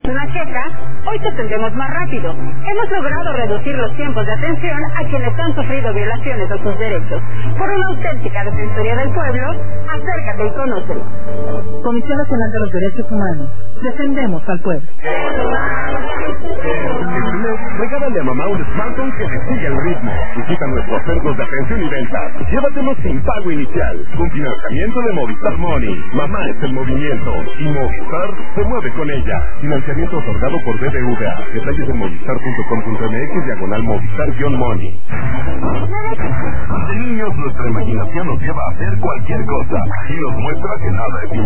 Una queja, hoy te atendemos más rápido. Hemos logrado reducir los tiempos de atención a quienes han sufrido violaciones a sus derechos. Por una auténtica defensoría del pueblo, acércate y conócelo. Comisión Nacional de los Derechos Humanos. Defendemos al pueblo. Regálale a mamá un smartphone que te sigue el ritmo. Visita nuestros centros de atención y venta. Llévatelo sin pago inicial. Con financiamiento de Movistar Money. Mamá es el movimiento. Y Movistar se mueve con ella. Financiamiento otorgado por BBVA. Detalles en movistar.com.mx/Movistar-Money. De niños nuestra imaginación nos lleva a hacer cualquier cosa. Y nos muestra que nada es